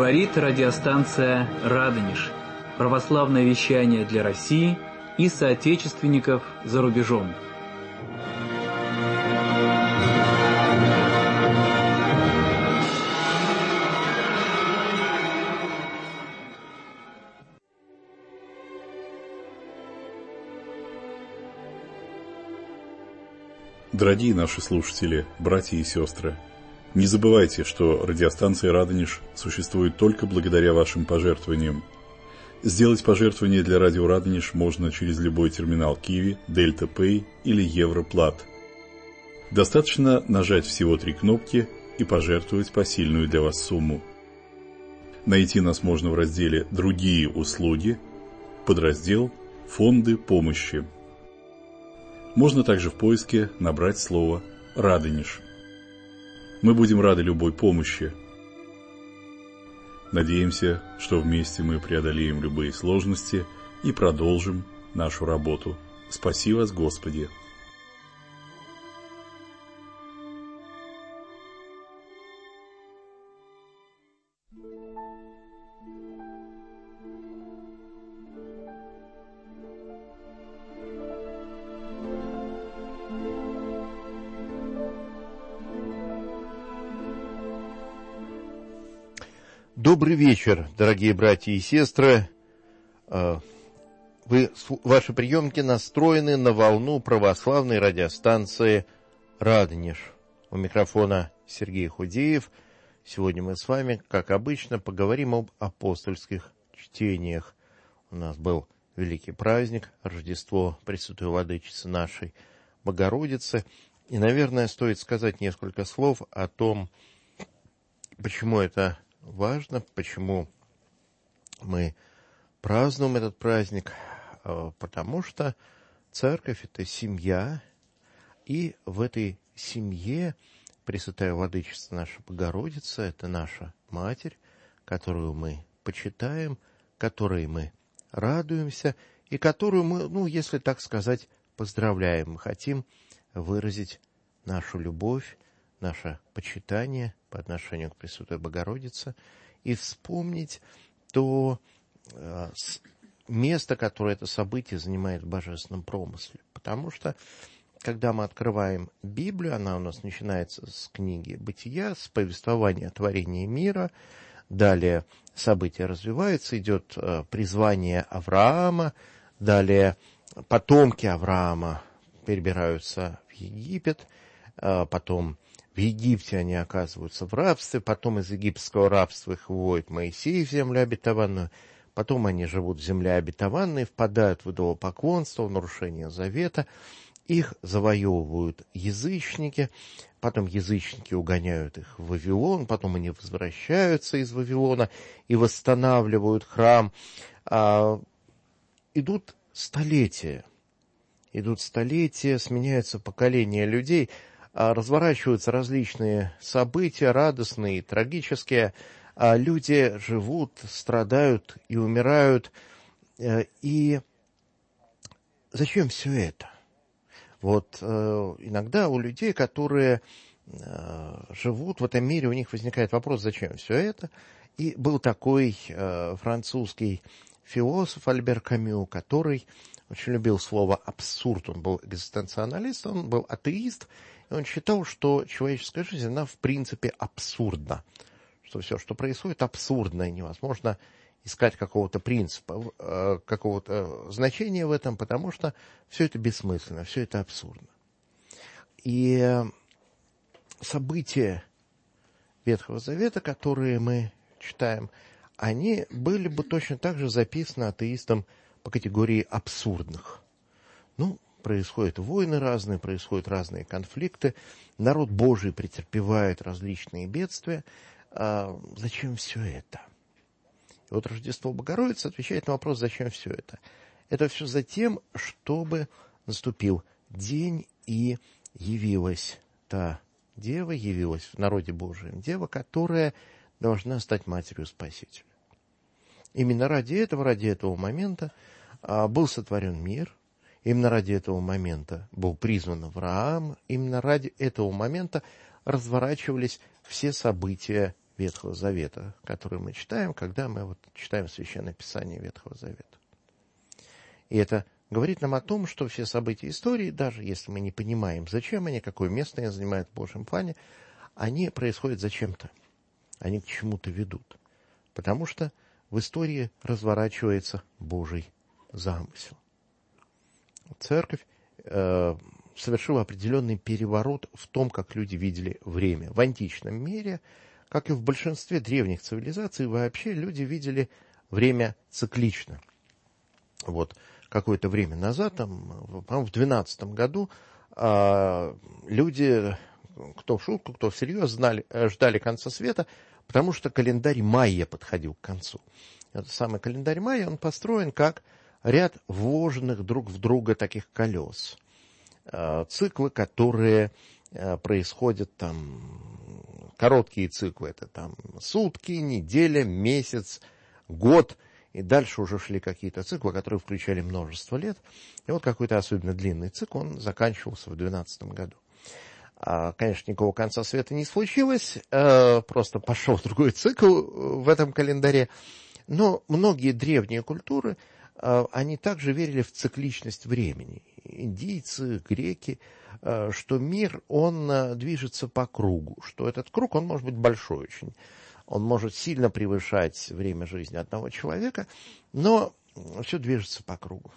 Говорит радиостанция «Радонеж». Православное вещание для России и соотечественников за рубежом. Дорогие наши слушатели, братья и сестры, не забывайте, что радиостанция «Радонеж» существует только благодаря вашим пожертвованиям. Сделать пожертвование для радио «Радонеж» можно через любой терминал Киви, Дельта Пэй или Европлат. Достаточно нажать всего 3 кнопки и пожертвовать посильную для вас сумму. Найти нас можно в разделе «Другие услуги», подраздел «Фонды помощи». Можно также в поиске набрать слово «Радонеж». Мы будем рады любой помощи. Надеемся, что вместе мы преодолеем любые сложности и продолжим нашу работу. Спаси вас, Господи! Добрый вечер, дорогие братья и сестры. Ваши приемники настроены на волну православной радиостанции «Радонеж». У микрофона Сергей Худеев. Сегодня мы с вами, как обычно, поговорим об апостольских чтениях. У нас был великий праздник, Рождество Пресвятой Владычицы нашей Богородицы. И, наверное, стоит сказать несколько слов о том, почему это важно, почему мы празднуем этот праздник, потому что церковь — это семья, и в этой семье Пресвятая Владычица наша Богородица — это наша Матерь, которую мы почитаем, которой мы радуемся, и которую мы, если так сказать, поздравляем. Мы хотим выразить нашу любовь, наше почитание по отношению к Пресвятой Богородице и вспомнить то место, которое это событие занимает в божественном промысле. Потому что, когда мы открываем Библию, она у нас начинается с книги Бытия, с повествования о творении мира. Далее события развиваются, идет призвание Авраама. Далее потомки Авраама перебираются в Египет, потом в Египте они оказываются в рабстве, потом из египетского рабства их выводит Моисей в землю обетованную, потом они живут в земле обетованной, впадают в идолопоклонство, в нарушение завета, их завоевывают язычники, потом язычники угоняют их в Вавилон, потом они возвращаются из Вавилона и восстанавливают храм. Идут столетия, сменяются поколения людей, разворачиваются различные события, радостные и трагические. Люди живут, страдают и умирают. И зачем все это? Иногда у людей, которые живут в этом мире, у них возникает вопрос, зачем все это? И был такой французский философ Альбер Камю, который очень любил слово «абсурд». Он был экзистенциалист, он был атеист, и он считал, что человеческая жизнь, она в принципе абсурдна, что все, что происходит, абсурдно, и невозможно искать какого-то принципа, какого-то значения в этом, потому что все это бессмысленно, все это абсурдно. И события Ветхого Завета, которые мы читаем, они были бы точно так же записаны атеистом по категории абсурдных. Происходят войны разные, происходят разные конфликты, народ Божий претерпевает различные бедствия. Зачем все это? И Рождество Богородицы отвечает на вопрос, зачем все это. Это все за тем, чтобы наступил день, и явилась та Дева, явилась в народе Божьем Дева, которая должна стать Матерью Спасителя. Именно ради этого момента был сотворен мир, именно ради этого момента был призван Авраам, именно ради этого момента разворачивались все события Ветхого Завета, который мы читаем, когда мы вот читаем Священное Писание Ветхого Завета. И это говорит нам о том, что все события истории, даже если мы не понимаем, зачем они, какое место они занимают в Божьем плане, они происходят зачем-то, они к чему-то ведут. Потому что в истории разворачивается Божий замысел. Церковь совершила определенный переворот в том, как люди видели время. В античном мире, как и в большинстве древних цивилизаций, вообще люди видели время циклично. Вот какое-то время назад, по-моему, в 12 году, люди, кто в шутку, кто всерьез, ждали конца света, потому что календарь майя подходил к концу. Этот самый календарь майя, он построен как ряд вложенных друг в друга таких колес. Циклы, которые происходят там, короткие циклы, это там сутки, неделя, месяц, год, и дальше уже шли какие-то циклы, которые включали множество лет. И вот какой-то особенно длинный цикл, он заканчивался в 2012 году. Конечно, никакого конца света не случилось, просто пошел другой цикл в этом календаре. Но многие древние культуры, они также верили в цикличность времени. Индийцы, греки, что мир, он движется по кругу, что этот круг, он может быть большой очень. Он может сильно превышать время жизни одного человека, но все движется по кругу.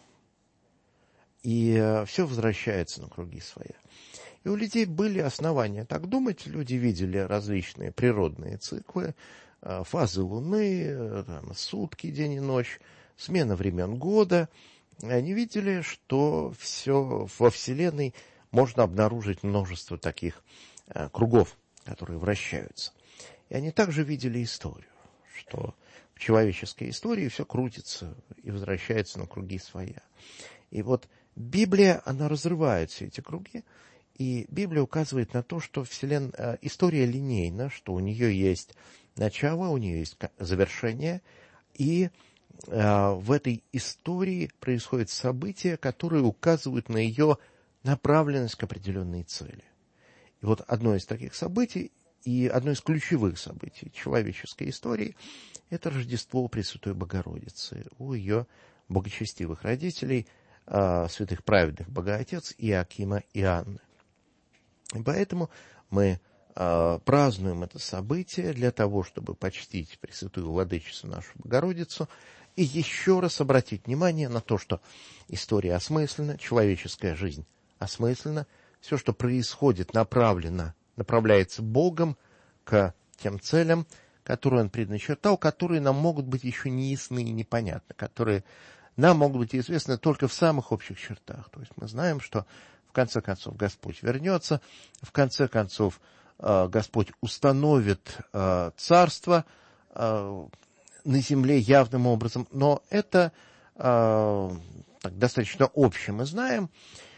И все возвращается на круги своя. И у людей были основания так думать. Люди видели различные природные циклы, фазы Луны, там, сутки, день и ночь, смена времен года. И они видели, что все во Вселенной можно обнаружить множество таких кругов, которые вращаются. И они также видели историю, что в человеческой истории все крутится и возвращается на круги своя. И вот Библия, она разрывает все эти круги, и Библия указывает на то, что история линейна, что у нее есть начало, у нее есть завершение, и в этой истории происходят события, которые указывают на ее направленность к определенной цели. И вот одно из таких событий, и одно из ключевых событий человеческой истории – это Рождество Пресвятой Богородицы у ее богочестивых родителей, святых праведных Богоотец Иоакима и Анны. И поэтому мы празднуем это событие для того, чтобы почтить Пресвятую Владычицу нашу Богородицу и еще раз обратить внимание на то, что история осмыслена, человеческая жизнь осмыслена, все, что происходит, направляется Богом к тем целям, которые Он предначертал, которые нам могут быть еще не ясны и непонятны, которые нам могут быть известны только в самых общих чертах. То есть мы знаем, что в конце концов Господь вернется, в конце концов Господь установит царство на земле явным образом, но это достаточно общее. Мы знаем,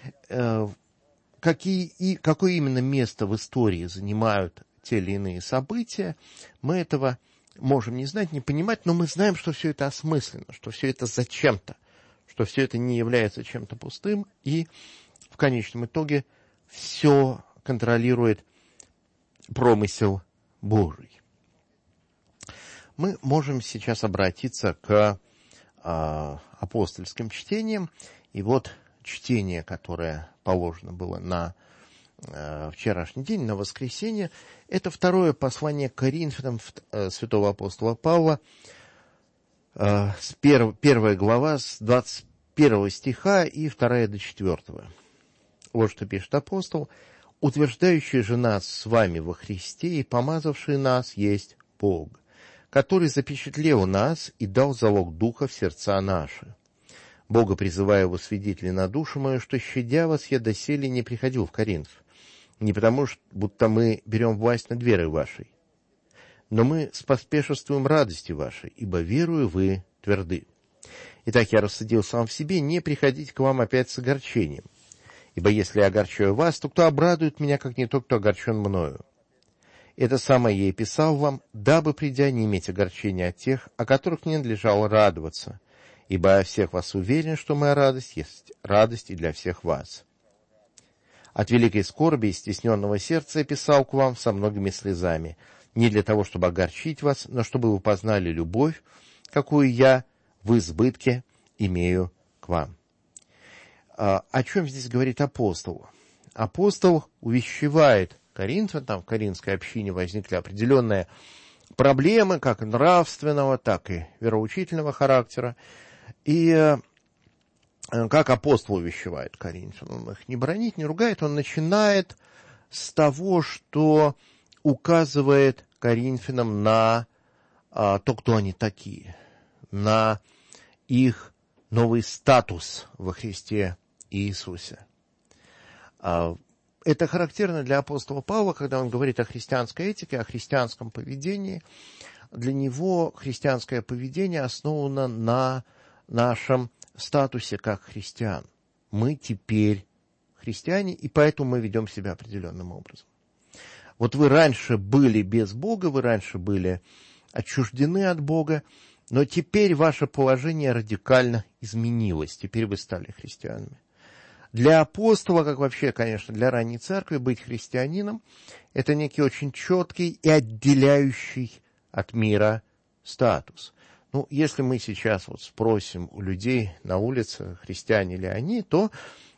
какое именно место в истории занимают те или иные события. Мы этого можем не знать, не понимать, но мы знаем, что все это осмысленно, что все это зачем-то, что все это не является чем-то пустым, и в конечном итоге все контролирует промысел Божий. Мы можем сейчас обратиться к апостольским чтениям. И вот чтение, которое положено было на вчерашний день, на воскресенье, это второе послание к Коринфянам святого апостола Павла, первая глава с 21 стиха и 2 до 4. Вот что пишет апостол. «Утверждающий же нас с вами во Христе и помазавший нас есть Бог, который запечатлел нас и дал залог Духа в сердца наши. Бога призывая во свидетели на душу мою, что, щадя вас, я доселе не приходил в Коринф, не потому, будто мы берем власть над верой вашей, но мы споспешествуем радости вашей, ибо верую вы тверды. Итак, я рассудил сам в себе не приходить к вам опять с огорчением, ибо если я огорчаю вас, то кто обрадует меня, как не тот, кто огорчен мною? Это самое я и писал вам, дабы, придя, не иметь огорчения от тех, о которых мне надлежало радоваться, ибо я всех вас уверен, что моя радость есть радость и для всех вас. От великой скорби и стесненного сердца я писал к вам со многими слезами, не для того, чтобы огорчить вас, но чтобы вы познали любовь, какую я в избытке имею к вам». О чем здесь говорит апостол? Апостол увещевает Коринфян, там в коринфской общине возникли определенные проблемы, как нравственного, так и вероучительного характера. И как апостол увещевает Коринфян? Он их не бранит, не ругает, он начинает с того, что указывает Коринфянам на то, кто они такие, на их новый статус во Христе Иисусе. Это характерно для апостола Павла, когда он говорит о христианской этике, о христианском поведении. Для него христианское поведение основано на нашем статусе как христиан. Мы теперь христиане, и поэтому мы ведем себя определенным образом. Вот вы раньше были без Бога, вы раньше были отчуждены от Бога, но теперь ваше положение радикально изменилось. Теперь вы стали христианами. Для апостола, как вообще, конечно, для ранней церкви, быть христианином – это некий очень четкий и отделяющий от мира статус. Ну, если мы сейчас вот спросим у людей на улице, христиане ли они, то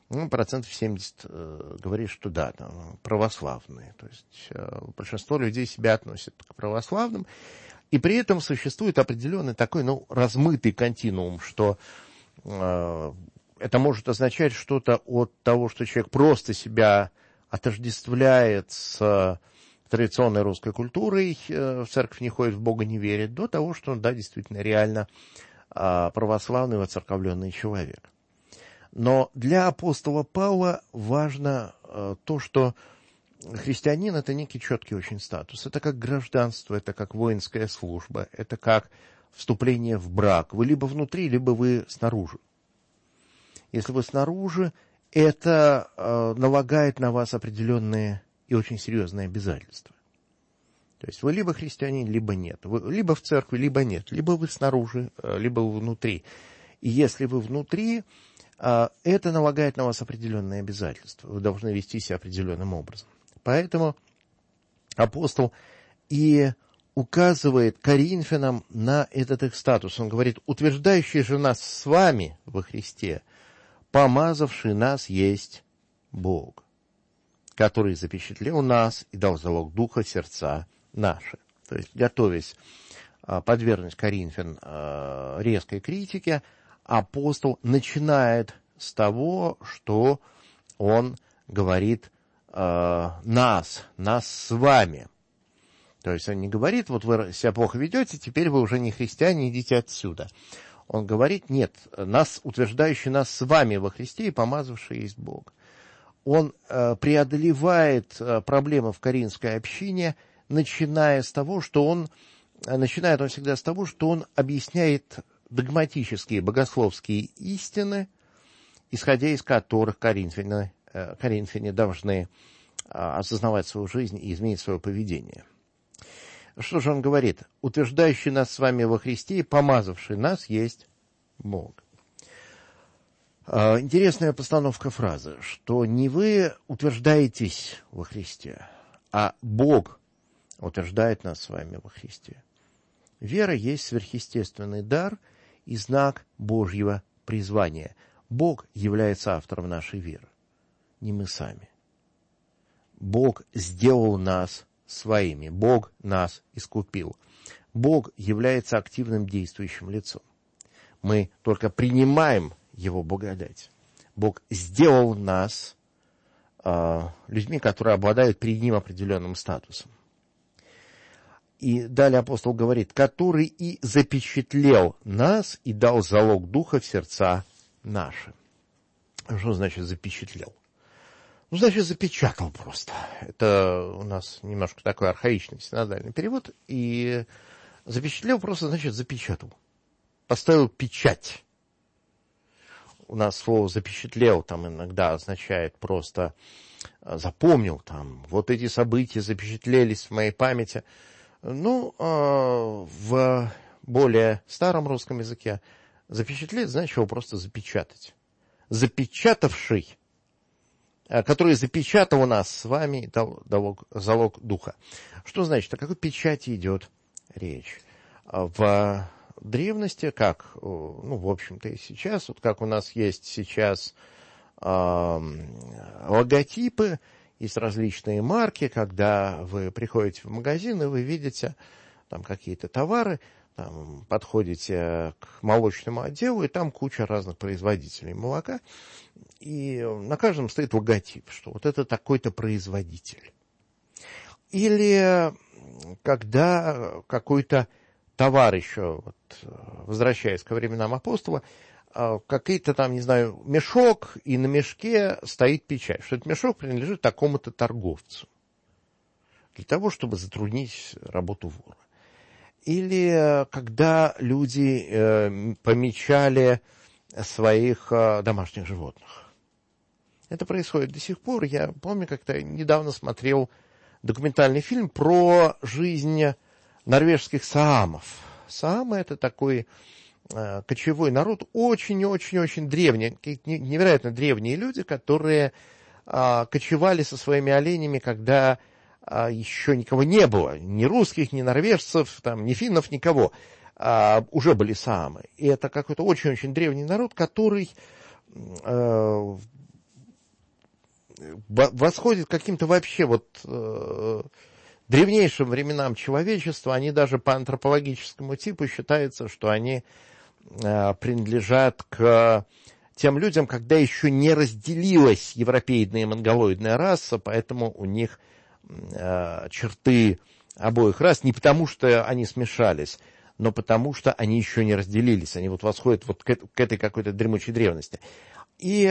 70% говорит, что да, там, православные. То есть большинство людей себя относят к православным. И при этом существует определенный такой, размытый континуум, что это может означать что-то от того, что человек просто себя отождествляет с традиционной русской культурой, в церковь не ходит, в Бога не верит, до того, что он, да, действительно, реально православный, воцерковленный человек. Но для апостола Павла важно то, что христианин – это некий четкий очень статус. Это как гражданство, это как воинская служба, это как вступление в брак. Вы либо внутри, либо вы снаружи. Если вы снаружи, это налагает на вас определенные и очень серьезные обязательства. То есть вы либо христианин, либо нет. Вы либо в церкви, либо нет. Либо вы снаружи, либо вы внутри. И если вы внутри, это налагает на вас определенные обязательства. Вы должны вести себя определенным образом. Поэтому апостол и указывает Коринфянам на этот их статус. Он говорит: утверждающий же нас с вами во Христе, помазавший нас есть Бог, который запечатлел нас и дал залог Духа в сердца наши. То есть, готовясь подвергнуть Коринфян резкой критике, апостол начинает с того, что он говорит нас с вами. То есть он не говорит: вот вы себя плохо ведете, теперь вы уже не христиане, идите отсюда. Он говорит: нет, нас, утверждающий нас с вами во Христе и помазавший есть Бог. Он преодолевает проблемы в коринфской общине, начинает он всегда с того, что он объясняет догматические богословские истины, исходя из которых коринфяне должны осознавать свою жизнь и изменить свое поведение. Что же он говорит? Утверждающий нас с вами во Христе и помазавший нас есть Бог. Интересная постановка фразы, что не вы утверждаетесь во Христе, а Бог утверждает нас с вами во Христе. Вера есть сверхъестественный дар и знак Божьего призвания. Бог является автором нашей веры, не мы сами. Бог сделал нас своими, Бог нас искупил. Бог является активным действующим лицом. Мы только принимаем Его благодать. Бог сделал нас людьми, которые обладают перед Ним определенным статусом. И далее апостол говорит: который и запечатлел нас и дал залог Духа в сердца наши. Что значит запечатлел? Значит, запечатал просто. Это у нас немножко такой архаичный синодальный перевод. И запечатлел просто значит запечатал. Поставил печать. У нас слово запечатлел там иногда означает просто запомнил там. Вот эти события запечатлелись в моей памяти. В более старом русском языке запечатлеть значит его просто запечатать. Запечатавший который запечатал у нас с вами и дал залог духа. Что значит, о какой печати идет речь? В древности, как, ну, в общем-то, и сейчас, вот как у нас есть сейчас логотипы, есть различные марки, когда вы приходите в магазин и вы видите там какие-то товары, там, подходите к молочному отделу, и там куча разных производителей молока, и на каждом стоит логотип, что вот это такой-то производитель. Или когда какой-то товар еще, вот, возвращаясь ко временам апостола, какой-то там, не знаю, мешок, и на мешке стоит печать, что этот мешок принадлежит такому-то торговцу, для того, чтобы затруднить работу вора. Или когда люди помечали своих домашних животных. Это происходит до сих пор. Я помню, как-то недавно смотрел документальный фильм про жизнь норвежских саамов. Саамы — это такой кочевой народ, очень-очень-очень древний, невероятно древние люди, которые кочевали со своими оленями, когда еще никого не было, ни русских, ни норвежцев, там, ни финнов, никого. Уже были саамы. И это какой-то очень-очень древний народ, который восходит к каким-то вообще вот древнейшим временам человечества. Они даже по антропологическому типу считается, что они принадлежат к тем людям, когда еще не разделилась европеидная и монголоидная раса, поэтому у них черты обоих рас, не потому что они смешались, но потому что они еще не разделились. Они вот восходят вот к этой какой-то дремучей древности. И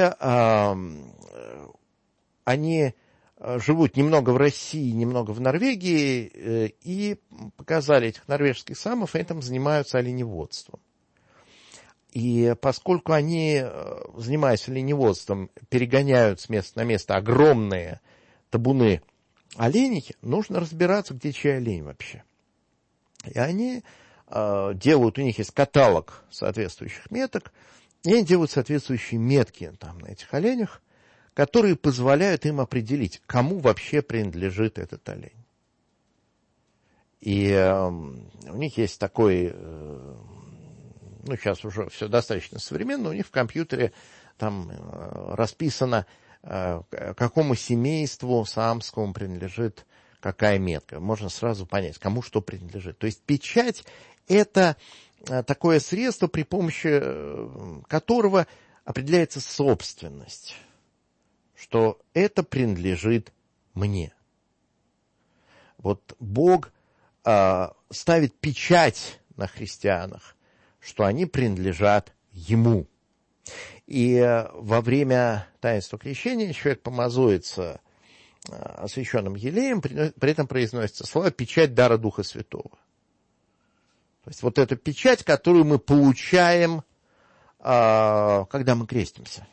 они живут немного в России, немного в Норвегии, и показали этих норвежских самов, и этим занимаются оленеводством. И поскольку они, занимаясь оленеводством, перегоняют с места на место огромные табуны оленей, нужно разбираться, где чей олень вообще. И они делают, у них есть каталог соответствующих меток, и они делают соответствующие метки там, на этих оленях, которые позволяют им определить, кому вообще принадлежит этот олень. И у них есть такой, ну, сейчас уже все достаточно современно, у них в компьютере там расписано, какому семейству саамскому принадлежит какая метка. Можно сразу понять, кому что принадлежит. То есть печать — это такое средство, при помощи которого определяется собственность, что это принадлежит мне. Вот Бог ставит печать на христианах, что они принадлежат Ему. И во время таинства крещения человек помазуется освященным елеем, при этом произносится слово «печать дара Духа Святого». То есть вот эта печать, которую мы получаем, когда мы крестимся.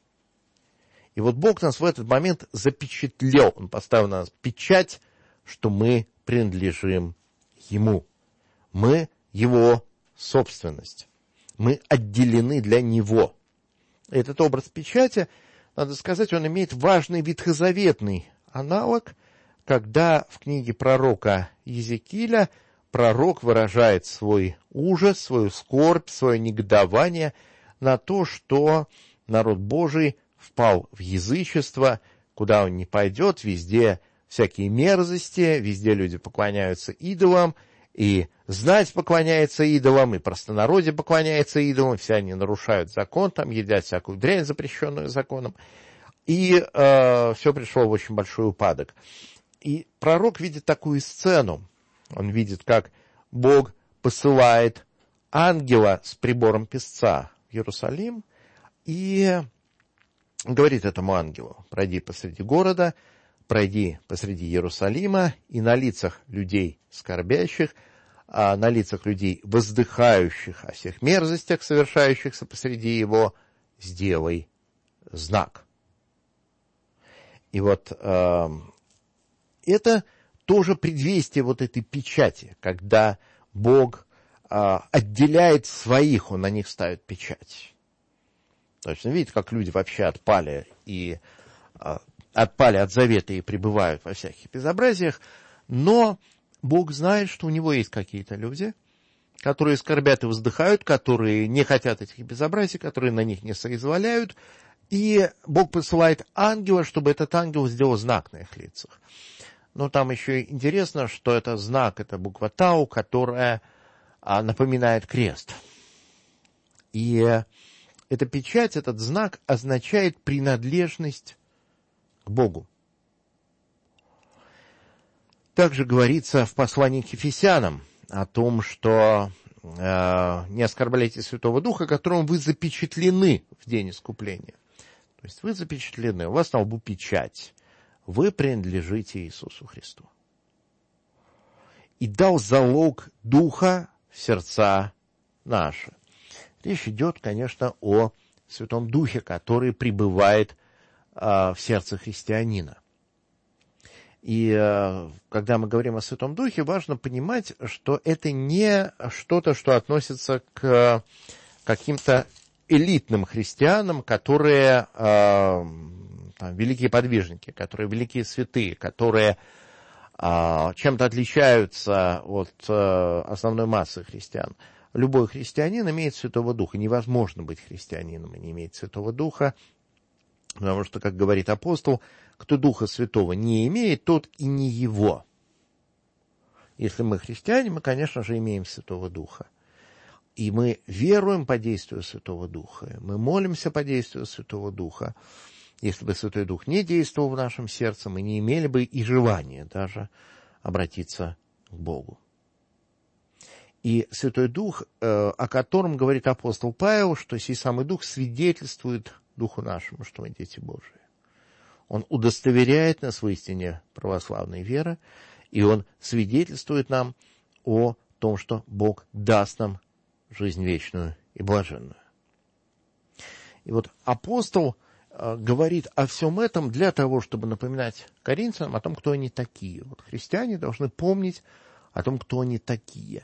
И вот Бог нас в этот момент запечатлел. Он поставил на нас печать, что мы принадлежим Ему. Мы Его собственность. Мы отделены для Него. Этот образ печати, надо сказать, он имеет важный ветхозаветный аналог, когда в книге пророка Иезекииля пророк выражает свой ужас, свою скорбь, свое негодование на то, что народ Божий впал в язычество, куда он не пойдет, везде всякие мерзости, везде люди поклоняются идолам, и знать поклоняется идолам, и простонародье поклоняется идолам, все они нарушают закон, там едят всякую дрянь, запрещенную законом, и все пришло в очень большой упадок. И пророк видит такую сцену, он видит, как Бог посылает ангела с прибором песца в Иерусалим, и говорит этому ангелу: пройди посреди города, пройди посреди Иерусалима, и на лицах людей скорбящих, на лицах людей воздыхающих о всех мерзостях, совершающихся посреди его, сделай знак. И вот это тоже предвестие вот этой печати, когда Бог отделяет своих, Он на них ставит печать. То есть, видите, как люди вообще отпали и отпали от завета и пребывают во всяких безобразиях, но Бог знает, что у него есть какие-то люди, которые скорбят и вздыхают, которые не хотят этих безобразий, которые на них не соизволяют, и Бог посылает ангела, чтобы этот ангел сделал знак на их лицах. Но там еще интересно, что это знак, это буква Тау, которая напоминает крест. И эта печать, этот знак означает принадлежность к Богу. Также говорится в послании к Ефесянам о том, что не оскорбляйте Святого Духа, которым вы запечатлены в день искупления. То есть вы запечатлены, у вас на лбу печать. Вы принадлежите Иисусу Христу. И дал залог Духа в сердца наши. Речь идет, конечно, о Святом Духе, который пребывает в сердце христианина. И когда мы говорим о Святом Духе, важно понимать, что это не что-то, что относится к каким-то элитным христианам, которые великие подвижники, которые великие святые, которые чем-то отличаются от основной массы христиан. Любой христианин имеет Святого Духа. Невозможно быть христианином и не иметь Святого Духа, потому что, как говорит апостол, кто Духа Святого не имеет, тот и не его. Если мы христиане, мы, конечно же, имеем Святого Духа. И мы веруем по действию Святого Духа, мы молимся по действию Святого Духа. Если бы Святой Дух не действовал в нашем сердце, мы не имели бы и желания даже обратиться к Богу. И Святой Дух, о котором говорит апостол Павел, что сей самый Дух свидетельствует Духу нашему, что мы дети Божии. Он удостоверяет нас в истине православной веры, и он свидетельствует нам о том, что Бог даст нам жизнь вечную и блаженную. И вот апостол говорит о всем этом для того, чтобы напоминать коринфянам о том, кто они такие. Вот христиане должны помнить о том, кто они такие.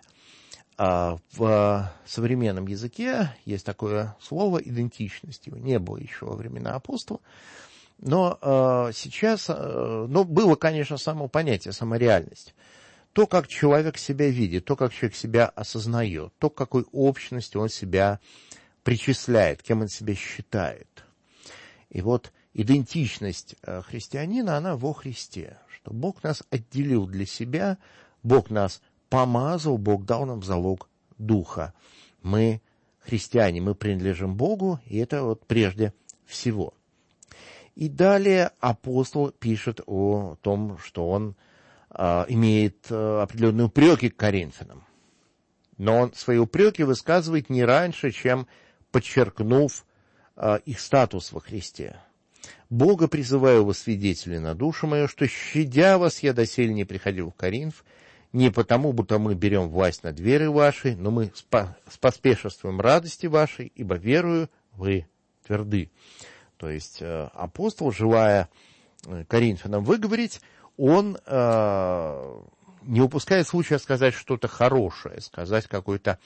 В современном языке есть такое слово «идентичность». Его не было еще во времена апостола. Но сейчас, было, конечно, само понятие, сама реальность. То, как человек себя видит, то, как человек себя осознает, то, к какой общности он себя причисляет, кем он себя считает. И вот идентичность христианина, она во Христе, что Бог нас отделил для себя, Бог нас помазал, Бог дал нам залог Духа. Мы христиане, мы принадлежим Богу, и это вот прежде всего. И далее апостол пишет о том, что он имеет определенные упреки к коринфянам. Но он свои упреки высказывает не раньше, чем подчеркнув их статус во Христе. «Бога призываю во свидетели на душу мою, что, щадя вас, я доселе не приходил в Коринф, не потому, будто мы берем власть над верой вашей, но мы споспешествуем радости вашей, ибо верую вы тверды». То есть апостол, желая коринфянам выговорить, он не упускает случая сказать что-то хорошее, сказать какой-то,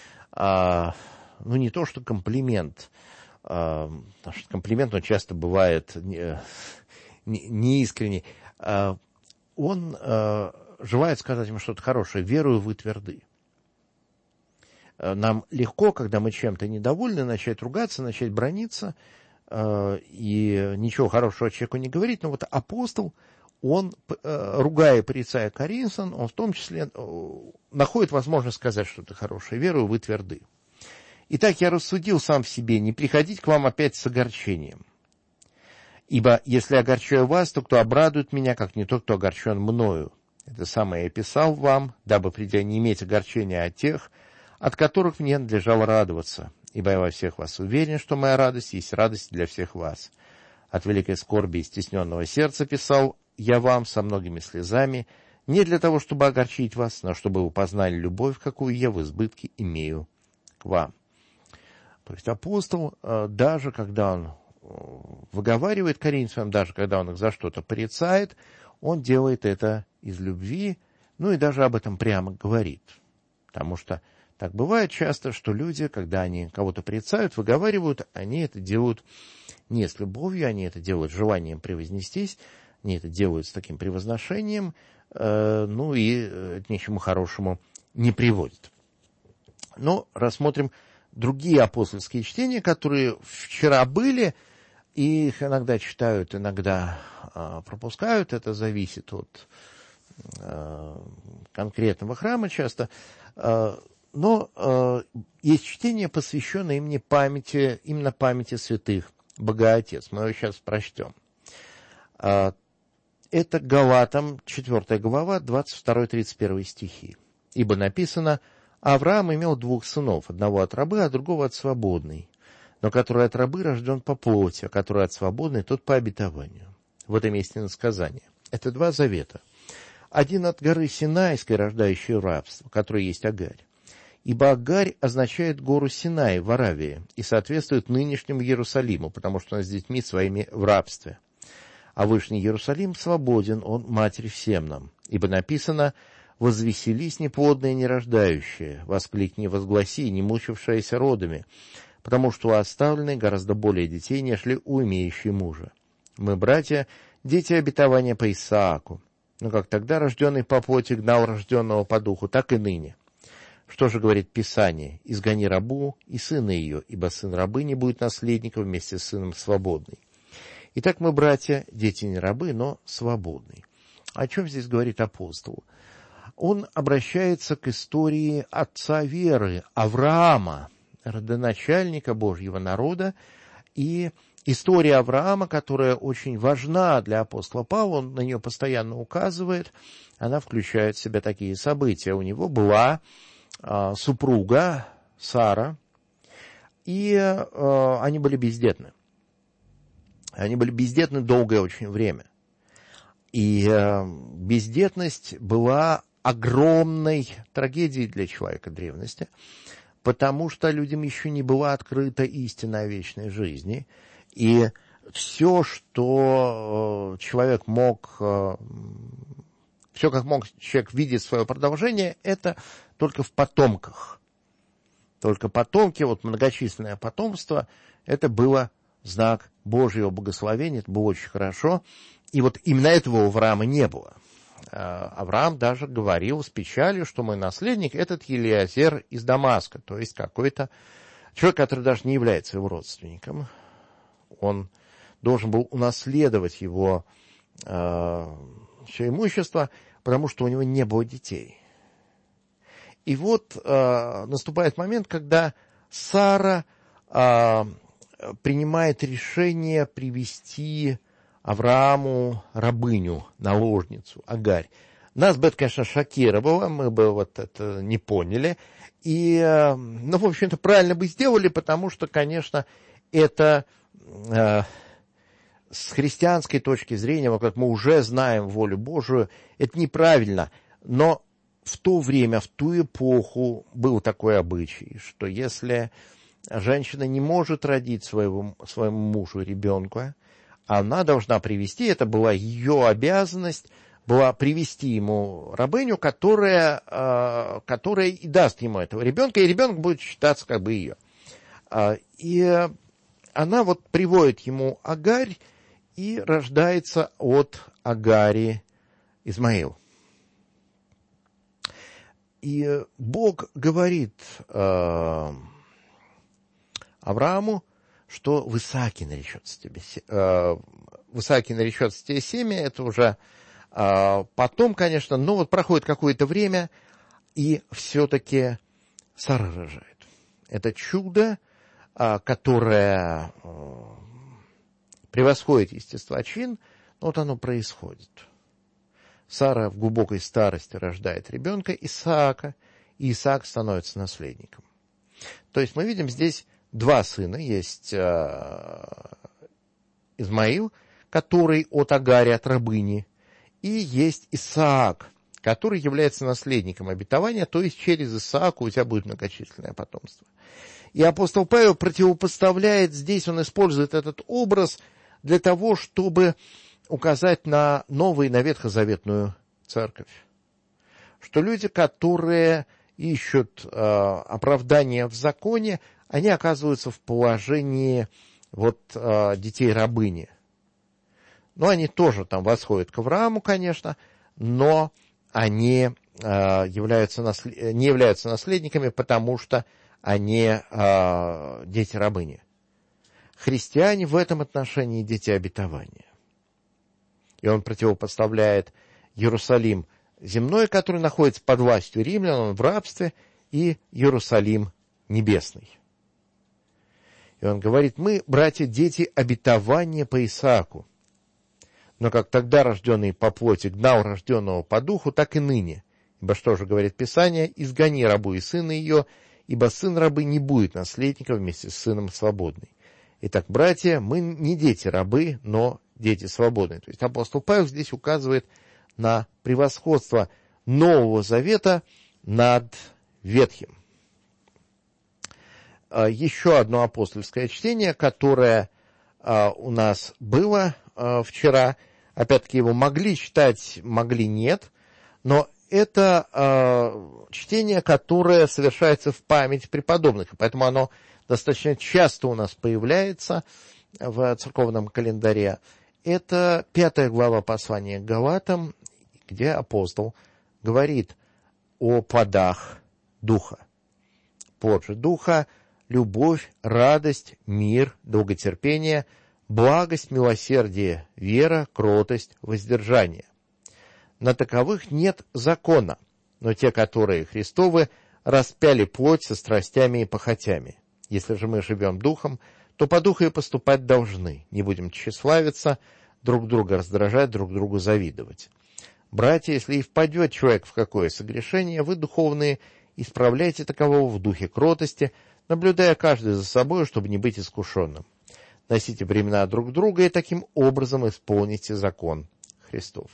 не то что комплимент, потому что комплимент, он часто бывает неискренний. Он желает сказать им что-то хорошее. «Верую, вы тверды». Нам легко, когда мы чем-то недовольны, начать ругаться, начать браниться, и ничего хорошего человеку не говорить. Но вот апостол, он, ругая и порицая коринфян, он в том числе находит возможность сказать что-то хорошее. «Верую, вы тверды». «Итак, я рассудил сам в себе, не приходить к вам опять с огорчением. Ибо если огорчаю вас, то кто обрадует меня, как не тот, кто огорчен мною? Это самое я писал вам, дабы, придя, не иметь огорчения от тех, от которых мне надлежало радоваться. Ибо я во всех вас уверен, что моя радость есть радость для всех вас. От великой скорби и стесненного сердца писал я вам со многими слезами, не для того, чтобы огорчить вас, но чтобы вы познали любовь, какую я в избытке имею к вам». То есть апостол, даже когда он выговаривает коринфянам, даже когда он их за что-то порицает, он делает это из любви, и даже об этом прямо говорит. Потому что так бывает часто, что люди, когда они кого-то порицают, выговаривают, они это делают не с любовью, они это делают с желанием превознестись, они это делают с таким превозношением, ну и это ни к чему хорошему не приводит. Но рассмотрим другие апостольские чтения, которые вчера были, и их иногда читают, иногда пропускают, это зависит от конкретного храма часто, но есть чтение, посвященное именно памяти святых Богоотец. Мы его сейчас прочтем. Это Галатам, 4 глава, 22-31 стихи. «Ибо написано: Авраам имел 2 сынов, одного от рабы, а другого от свободной. Но который от рабы рожден по плоти, а который от свободной, тот по обетованию». Вот им есть иносказание. Это 2 завета. Один от горы Синайской, рождающей рабство, который есть Агарь. Ибо Агарь означает гору Синай в Аравии и соответствует нынешнему Иерусалиму, потому что он с детьми своими в рабстве. А Вышний Иерусалим свободен, он матерь всем нам. Ибо написано: «Возвеселись неплодные нерождающие, воскликни, возгласи, не мучившиеся родами, потому что у оставленной гораздо более детей, нежели у имеющей мужа. Мы, братья, дети обетования по Исааку. Но как тогда рожденный по плоти гнал рожденного по духу, так и ныне. Что же говорит Писание? Изгони рабу и сына ее, ибо сын рабы не будет наследником вместе с сыном свободный. Итак, мы, братья, дети не рабы, но свободные». О чем здесь говорит апостол? Он обращается к истории отца веры, Авраама, родоначальника Божьего народа, и история Авраама, которая очень важна для апостола Павла, он на нее постоянно указывает, она включает в себя такие события. У него была супруга Сара, и они были бездетны. Они были бездетны долгое очень время. И бездетность была огромной трагедией для человека древности, потому что людям еще не была открыта истина о вечной жизни. И все, что человек мог, все, как мог человек видеть свое продолжение, это только в потомках. Только потомки, вот многочисленное потомство, это было знак Божьего благословения, это было очень хорошо. И вот именно этого у Авраама не было. Авраам даже говорил с печалью, что мой наследник — этот Елиазер из Дамаска, то есть какой-то человек, который даже не является его родственником. Он должен был унаследовать его все имущество, потому что у него не было детей. И вот наступает момент, когда Сара принимает решение привести Аврааму рабыню, наложницу, Агарь. Нас бы это, конечно, шокировало, мы бы вот это не поняли. И, в общем-то, правильно бы сделали, потому что, конечно, это с христианской точки зрения, вот как мы уже знаем волю Божию, это неправильно. Но в то время, в ту эпоху был такой обычай, что если женщина не может родить своему мужу ребенка, она должна привести, это была ее обязанность, была привести ему рабыню, которая и даст ему этого ребенка, и ребенок будет считаться как бы ее. И она вот приводит ему Агарь, и рождается от Агари Измаил. И Бог говорит Аврааму, что в Исааке наречется тебе семя, это уже потом, конечно, но вот проходит какое-то время, и все-таки Сара рожает. Это чудо, которое превосходит естествочин, но вот оно происходит. Сара в глубокой старости рождает ребенка Исаака, и Исаак становится наследником. То есть мы видим здесь 2 сына. Есть Измаил, который от Агари, от рабыни, и есть Исаак, который является наследником обетования, то есть через Исаака у тебя будет многочисленное потомство. И апостол Павел противопоставляет, здесь он использует этот образ для того, чтобы указать на новую, на ветхозаветную церковь. Что люди, которые ищут оправдания в законе, они оказываются в положении детей рабыни. Но они тоже там восходят к Аврааму, конечно, но они не являются наследниками, потому что они дети рабыни. Христиане в этом отношении дети обетования. И он противопоставляет Иерусалим земной, который находится под властью римлян, он в рабстве, и Иерусалим небесный. И он говорит: мы, братья, дети обетования по Исааку. Но как тогда рожденный по плоти гнал рожденного по духу, так и ныне. Ибо что же говорит Писание? Изгони рабу и сына ее, ибо сын рабы не будет наследником вместе с сыном свободный. Итак, братья, мы не дети рабы, но дети свободные. То есть апостол Павел здесь указывает на превосходство Нового Завета над Ветхим. Еще одно апостольское чтение, которое у нас было вчера. Опять-таки его могли читать, могли нет, но это чтение, которое совершается в память преподобных, и поэтому оно достаточно часто у нас появляется в церковном календаре. Это 5 глава послания к Галатам, где апостол говорит о плодах Духа. Плод же Духа — любовь, радость, мир, долготерпение, благость, милосердие, вера, кротость, воздержание. На таковых нет закона, но те, которые Христовы, распяли плоть со страстями и похотями. Если же мы живем духом, то по духу и поступать должны, не будем тщеславиться, друг друга раздражать, друг другу завидовать. Братья, если и впадет человек в какое согрешение, вы, духовные, исправляйте такового в духе кротости, наблюдая каждый за собой, чтобы не быть искушенным. Носите бремена друг друга и таким образом исполните закон Христов.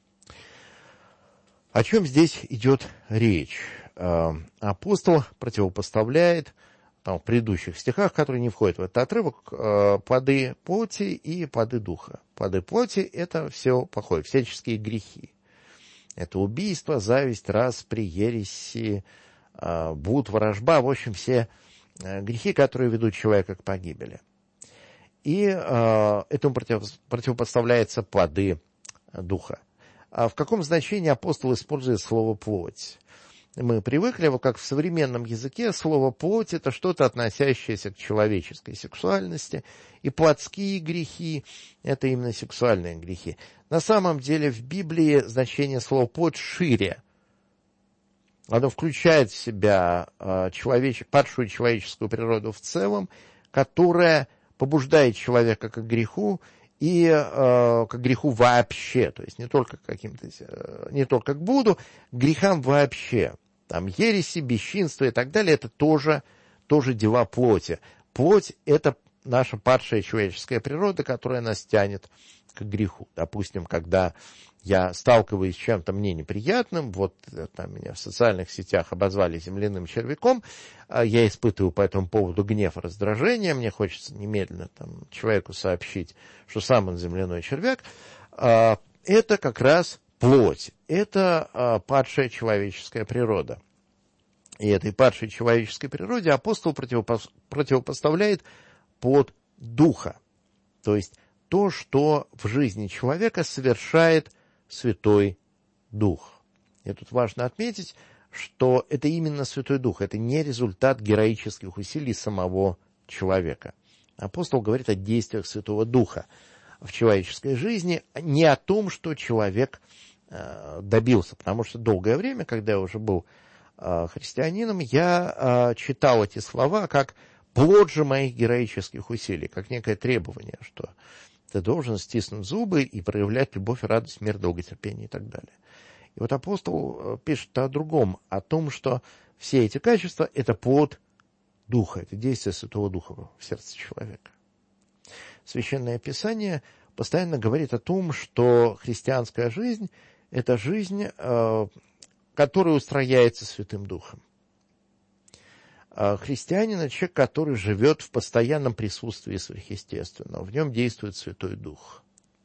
О чем здесь идет речь? Апостол противопоставляет в предыдущих стихах, которые не входят в этот отрывок, плоды плоти и плоды духа. Плоды плоти — это все плохое, всяческие грехи. Это убийство, зависть, распри, ереси, блуд, ворожба, в общем, все грехи, которые ведут человека к погибели. И этому противопоставляются плоды духа. А в каком значении апостол использует слово «плоть»? Мы привыкли, как в современном языке, слово «плоть» — это что-то, относящееся к человеческой сексуальности, и плотские грехи — это именно сексуальные грехи. На самом деле в Библии значение слова «плоть» шире. Оно включает в себя падшую человеческую природу в целом, которая побуждает человека к греху, и к греху вообще, то есть не только к блуду, к грехам вообще. Там ереси, бесчинство и так далее — это тоже дела плоти. Плоть — это наша падшая человеческая природа, которая нас тянет к греху. Допустим, когда я сталкиваюсь с чем-то мне неприятным, там меня в социальных сетях обозвали земляным червяком, я испытываю по этому поводу гнев и раздражение, мне хочется немедленно человеку сообщить, что сам он земляной червяк. Это как раз плоть, это падшая человеческая природа. И этой падшей человеческой природе апостол противопоставляет плод духа, то есть то, что в жизни человека совершает Святой Дух. И тут важно отметить, что это именно Святой Дух, это не результат героических усилий самого человека. Апостол говорит о действиях Святого Духа в человеческой жизни, не о том, что человек добился. Потому что долгое время, когда я уже был христианином, я читал эти слова как плод же моих героических усилий, как некое требование, что ты должен стиснуть зубы и проявлять любовь, радость, мир, долготерпение и так далее. И апостол пишет о другом, о том, что все эти качества — это плод Духа, это действие Святого Духа в сердце человека. Священное Писание постоянно говорит о том, что христианская жизнь — это жизнь, которая устрояется Святым Духом. Христианин — это человек, который живет в постоянном присутствии сверхъестественного. В нем действует Святой Дух.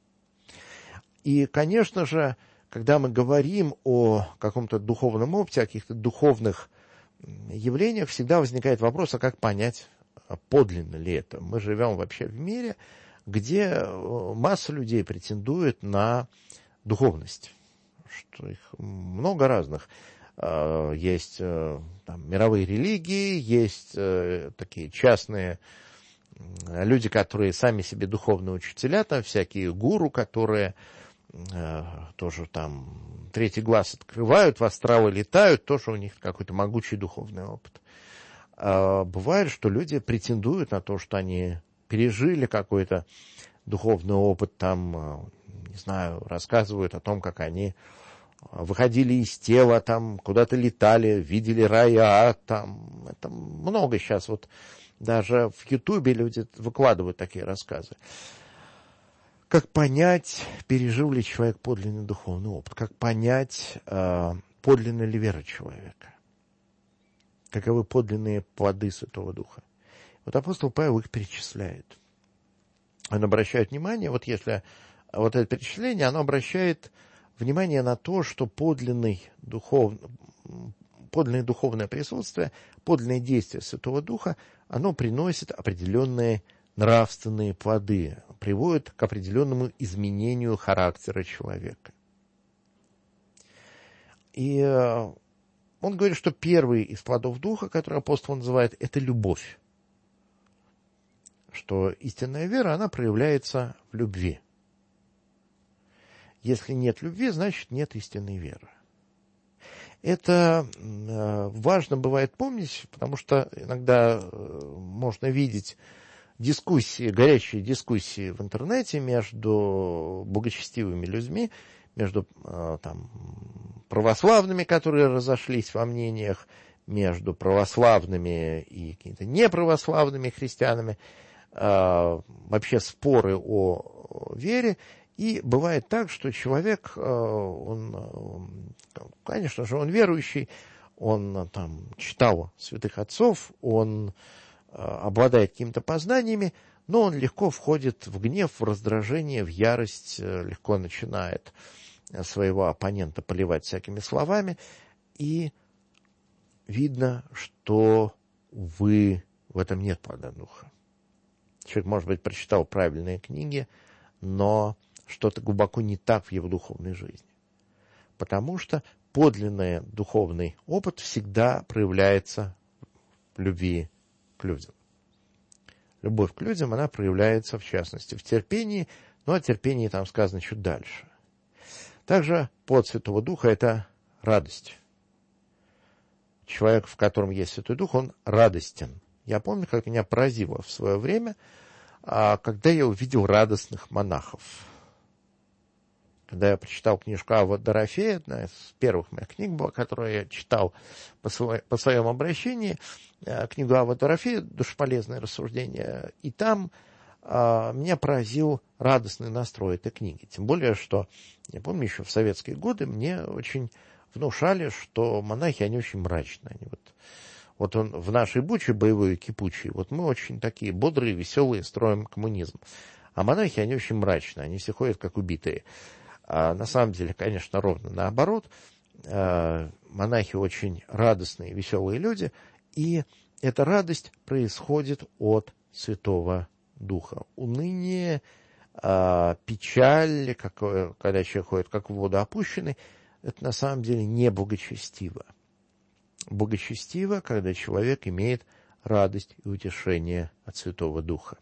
И, конечно же, когда мы говорим о каком-то духовном опыте, о каких-то духовных явлениях, всегда возникает вопрос, а как понять подлинно ли это. Мы живем вообще в мире, где масса людей претендует на духовность, что их много разных. Есть там мировые религии, есть такие частные люди, которые сами себе духовные учителя, там всякие гуру, которые тоже там третий глаз открывают, в астралы летают, тоже у них какой-то могучий духовный опыт. Бывает, что люди претендуют на то, что они пережили какой-то духовный опыт, там, не знаю, рассказывают о том, как они выходили из тела, там, куда-то летали, видели рай и ад, там, это много сейчас, вот даже в Ютубе люди выкладывают такие рассказы. Как понять, пережил ли человек подлинный духовный опыт, как понять, подлинна ли вера человека, каковы подлинные плоды Святого Духа. Вот апостол Павел их перечисляет. Он обращает внимание, вот если вот это перечисление, оно обращает внимание на то, что подлинное духовное присутствие, подлинное действие Святого Духа, оно приносит определенные нравственные плоды, приводит к определенному изменению характера человека. И он говорит, что первый из плодов Духа, который апостол называет, это любовь. Что истинная вера, она проявляется в любви. Если нет любви, значит нет истинной веры. Это важно бывает помнить, потому что иногда можно видеть дискуссии, горячие дискуссии в интернете между благочестивыми людьми, между там, православными, которые разошлись во мнениях, между православными и какими-то неправославными христианами, вообще споры о вере. И бывает так, что человек, он, конечно же, он верующий, он там читал святых отцов, он обладает какими-то познаниями, но он легко входит в гнев, в раздражение, в ярость, легко начинает своего оппонента поливать всякими словами, и видно, что, увы, в этом нет плода Духа. Человек, может быть, прочитал правильные книги, но что-то глубоко не так в его духовной жизни. Потому что подлинный духовный опыт всегда проявляется в любви к людям. Любовь к людям, она проявляется, в частности, в терпении, но о терпении там сказано чуть дальше. Также плод Святого Духа – это радость. Человек, в котором есть Святой Дух, он радостен. Я помню, как меня поразило в свое время, когда я увидел радостных монахов. Когда я прочитал книжку Авва Дорофея, одна из первых моих книг была, которую я читал по своему обращении, книгу Авва Дорофея «Душеполезное рассуждение», и там меня поразил радостный настрой этой книги. Тем более, что, я помню, еще в советские годы мне очень внушали, что монахи, они очень мрачные. Они вот он в нашей Буче, боевой и кипучей, вот мы очень такие бодрые, веселые, строим коммунизм. А монахи, они очень мрачные, они все ходят как убитые. А на самом деле, конечно, ровно наоборот. Монахи очень радостные, веселые люди, и эта радость происходит от Святого Духа. Уныние, печаль, когда человек ходит как в воду опущенный, это на самом деле не благочестиво. Благочестиво, когда человек имеет радость и утешение от Святого Духа.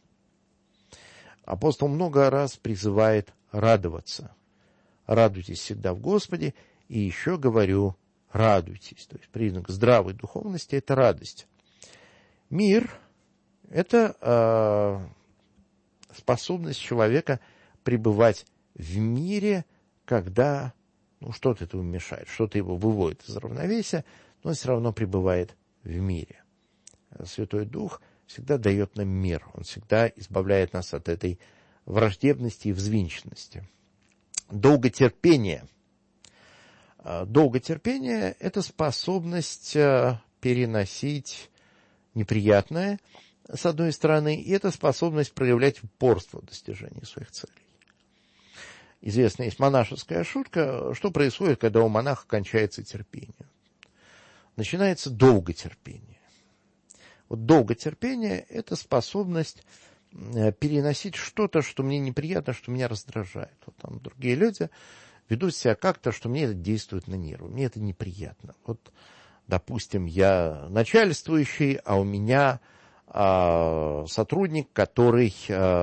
Апостол много раз призывает радоваться. Радуйтесь всегда в Господе, и еще говорю, радуйтесь. То есть признак здравой духовности – это радость. Мир – это способность человека пребывать в мире, когда что-то этому мешает, что-то его выводит из равновесия, но он все равно пребывает в мире. Святой Дух всегда дает нам мир, он всегда избавляет нас от этой враждебности и взвинченности. Долготерпение. Долготерпение – это способность переносить неприятное, с одной стороны, и это способность проявлять упорство в достижении своих целей. Известная есть монашеская шутка, что происходит, когда у монаха кончается терпение. Начинается долготерпение. Вот долготерпение – это способность переносить что-то, что мне неприятно, что меня раздражает. Вот там другие люди ведут себя как-то, что мне это действует на нервы, мне это неприятно. Вот, допустим, я начальствующий, а у меня сотрудник, который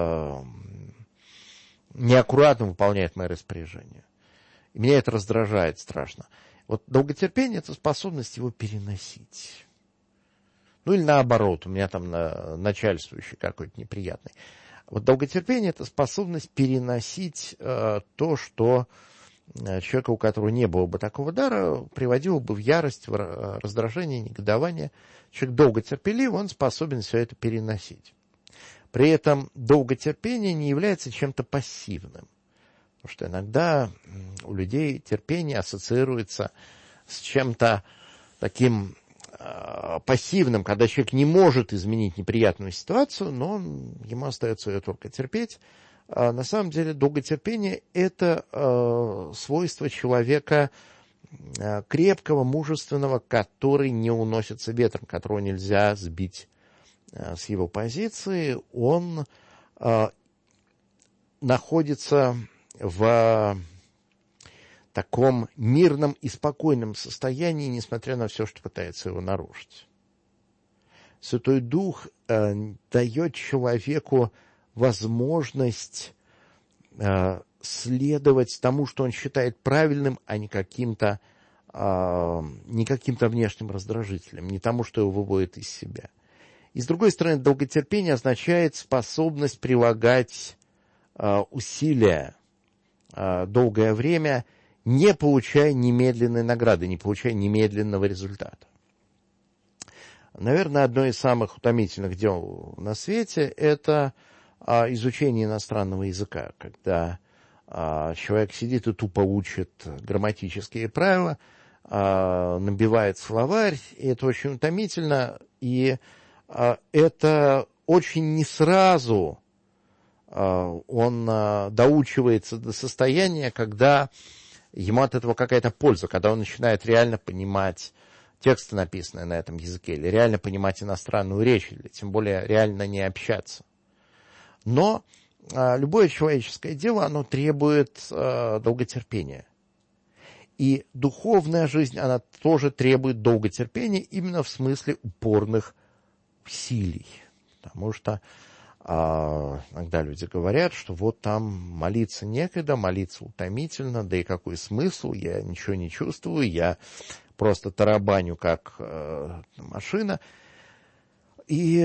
неаккуратно выполняет мои распоряжения. И меня это раздражает страшно. Вот долготерпение – это способность его переносить. Ну или наоборот, у меня там начальствующий какой-то неприятный. Вот долготерпение – это способность переносить то, что человека, у которого не было бы такого дара, приводило бы в ярость, в раздражение, негодование. Человек долготерпелив, он способен все это переносить. При этом долготерпение не является чем-то пассивным. Потому что иногда у людей терпение ассоциируется с чем-то таким пассивным, когда человек не может изменить неприятную ситуацию, но ему остается ее только терпеть. На самом деле долготерпение – это свойство человека крепкого, мужественного, который не уносится ветром, которого нельзя сбить с его позиции. Он находится в таком мирном и спокойном состоянии, несмотря на все, что пытается его нарушить. Святой Дух дает человеку возможность следовать тому, что он считает правильным, а не каким-то внешним раздражителем, не тому, что его выводит из себя. И, с другой стороны, долготерпение означает способность прилагать усилия долгое время, не получая немедленной награды, не получая немедленного результата. Наверное, одно из самых утомительных дел на свете – это изучение иностранного языка, когда человек сидит и тупо учит грамматические правила, набивает словарь, и это очень утомительно, и это очень не сразу он доучивается до состояния, когда ему от этого какая-то польза, когда он начинает реально понимать тексты, написанные на этом языке, или реально понимать иностранную речь, или тем более реально не общаться. Но любое человеческое дело, оно требует долготерпения. И духовная жизнь, она тоже требует долготерпения, именно в смысле упорных усилий. Потому что иногда люди говорят, что вот там молиться некогда, молиться утомительно, да и какой смысл, я ничего не чувствую, я просто тарабаню как машина. И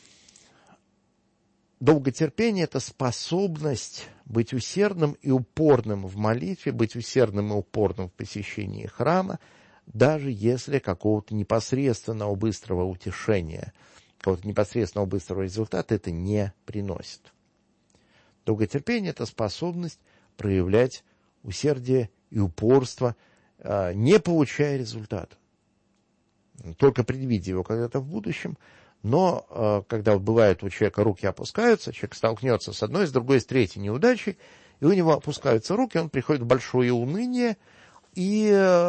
долготерпение – это способность быть усердным и упорным в молитве, быть усердным и упорным в посещении храма, даже если какого-то непосредственного быстрого утешения, какого-то непосредственного быстрого результата это не приносит. Долготерпение – это способность проявлять усердие и упорство, не получая результата, только предвидя его когда-то в будущем. Но когда бывает у человека руки опускаются, человек столкнется с одной, с другой, с третьей неудачей, и у него опускаются руки, он приходит в большое уныние, и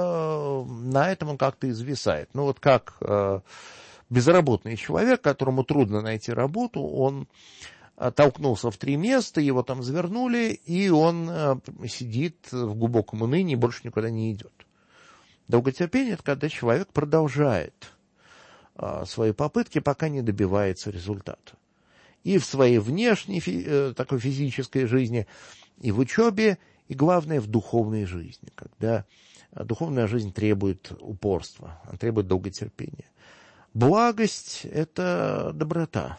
на этом он как-то и зависает. Ну вот как безработный человек, которому трудно найти работу, он толкнулся в 3 места, его там завернули, и он сидит в глубоком унынии, больше никуда не идет. Долготерпение – это когда человек продолжает свои попытки, пока не добивается результата. И в своей внешней такой физической жизни, и в учебе, и, главное, в духовной жизни, когда духовная жизнь требует упорства, она требует долготерпения. Благость – это доброта,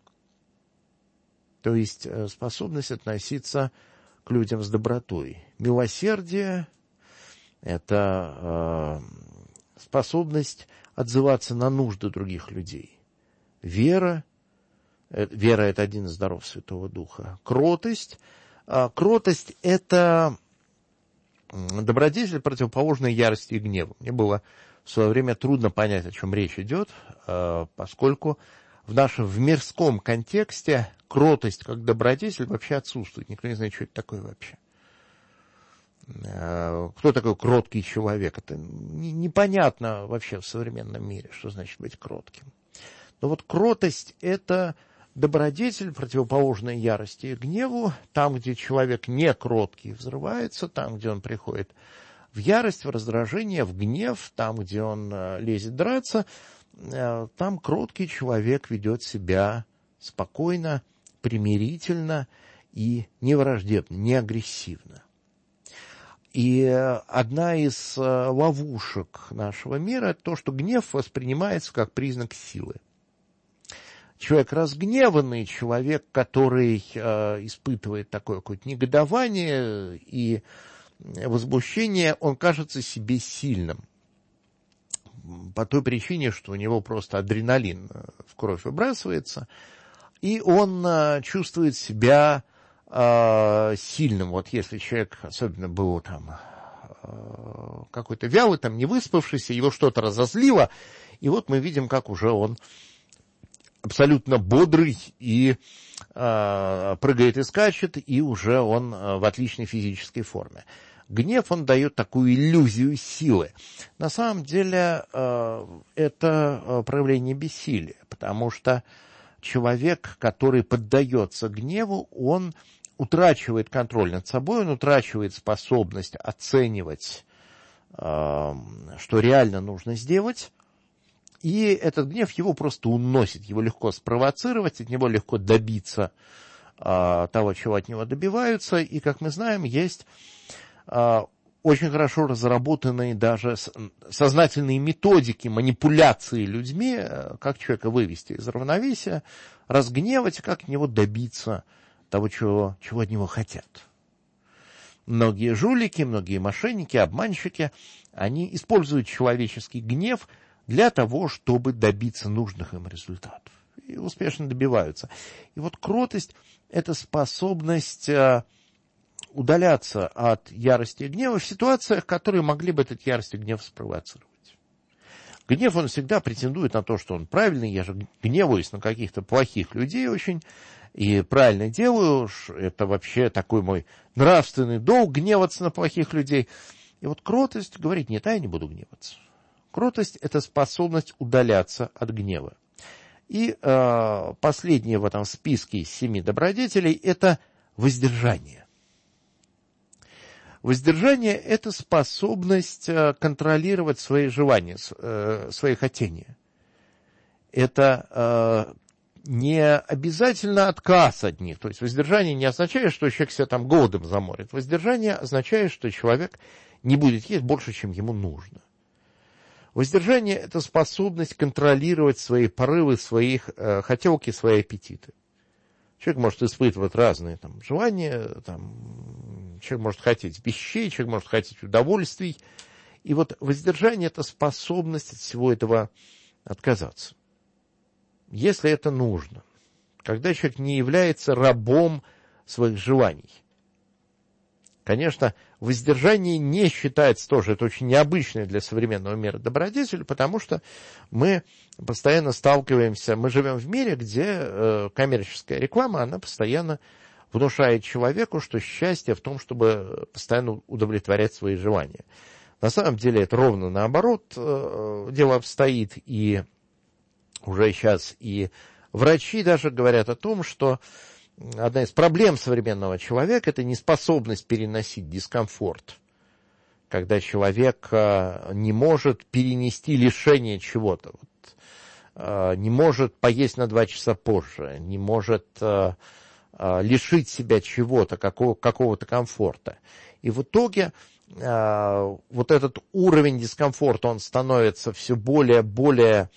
то есть способность относиться к людям с добротой. Милосердие – это способность отзываться на нужды других людей. Вера – это один из даров Святого Духа. Кротость – это добродетель, противоположная ярости и гневу. Мне было в свое время трудно понять, о чем речь идет, поскольку в мирском контексте кротость как добродетель вообще отсутствует. Никто не знает, что это такое вообще. Кто такой кроткий человек? Это непонятно вообще в современном мире, что значит быть кротким. Но вот кротость – это добродетель, противоположная ярости и гневу. Там, где человек не кроткий, взрывается, там, где он приходит в ярость, в раздражение, в гнев, там, где он лезет драться, там кроткий человек ведет себя спокойно, примирительно и не враждебно, не агрессивно. И одна из ловушек нашего мира – это то, что гнев воспринимается как признак силы. Человек разгневанный, человек, который испытывает такое какое-то негодование и возмущение, он кажется себе сильным. По той причине, что у него просто адреналин в кровь выбрасывается, и он чувствует себя сильным. Вот если человек особенно был там какой-то вялый, там не выспавшийся, его что-то разозлило, и вот мы видим, как уже он абсолютно бодрый и прыгает и скачет, и уже он в отличной физической форме. Гнев, он дает такую иллюзию силы. На самом деле это проявление бессилия, потому что человек, который поддается гневу, он утрачивает контроль над собой, он утрачивает способность оценивать, что реально нужно сделать, и этот гнев его просто уносит, его легко спровоцировать, от него легко добиться того, чего от него добиваются, и, как мы знаем, есть очень хорошо разработанные даже сознательные методики манипуляции людьми, как человека вывести из равновесия, разгневать, как от него добиться того, чего от него хотят. Многие жулики, многие мошенники, обманщики, они используют человеческий гнев для того, чтобы добиться нужных им результатов. И успешно добиваются. И вот кротость – это способность удаляться от ярости и гнева в ситуациях, которые могли бы этот ярость и гнев спровоцировать. Гнев, он всегда претендует на то, что он правильный. Я же гневаюсь на каких-то плохих людей очень, и правильно делаю. Это вообще такой мой нравственный долг, гневаться на плохих людей. И вот кротость говорит: нет, я не буду гневаться. Кротость – это способность удаляться от гнева. И последнее в этом списке из 7 добродетелей – это воздержание. Воздержание – это способность контролировать свои желания, свои хотения. Это не обязательно отказ от них. То есть воздержание не означает, что человек себя там голодом заморит. Воздержание означает, что человек не будет есть больше, чем ему нужно. Воздержание – это способность контролировать свои порывы, свои хотелки, свои аппетиты. Человек может испытывать разные там желания, человек может хотеть вещей, человек может хотеть удовольствий. И вот воздержание – это способность от всего этого отказаться. Если это нужно. Когда человек не является рабом своих желаний. Конечно, воздержание не считается тоже, это очень необычное для современного мира добродетель, потому что мы постоянно сталкиваемся, мы живем в мире, где коммерческая реклама, она постоянно внушает человеку, что счастье в том, чтобы постоянно удовлетворять свои желания. На самом деле это ровно наоборот дело обстоит, и уже сейчас и врачи даже говорят о том, что одна из проблем современного человека – это неспособность переносить дискомфорт. Когда человек не может перенести лишение чего-то, не может поесть на 2 часа позже, не может лишить себя чего-то, какого-то комфорта. И в итоге вот этот уровень дискомфорта, он становится все более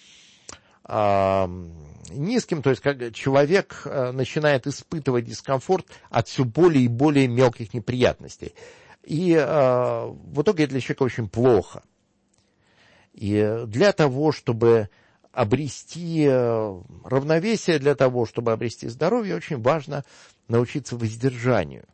низким, то есть как человек начинает испытывать дискомфорт от все более и более мелких неприятностей. И в итоге это для человека очень плохо. И для того, чтобы обрести равновесие, для того, чтобы обрести здоровье, очень важно научиться воздержанию.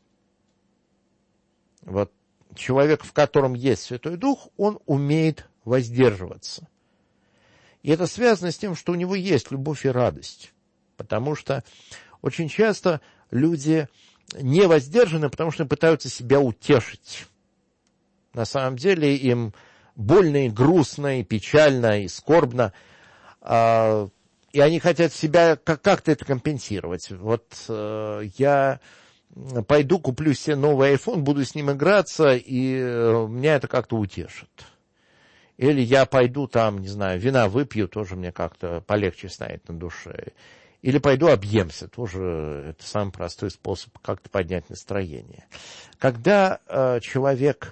Вот человек, в котором есть Святой Дух, он умеет воздерживаться. И это связано с тем, что у него есть любовь и радость. Потому что очень часто люди не воздержаны, потому что пытаются себя утешить. На самом деле им больно и грустно, и печально, и скорбно. И И они хотят себя как-то это компенсировать. Вот я пойду, куплю себе новый iPhone, буду с ним играться, и меня это как-то утешит. Или я пойду там, не знаю, вина выпью, тоже мне как-то полегче станет на душе. Или пойду объемся, тоже это самый простой способ как-то поднять настроение. Когда человек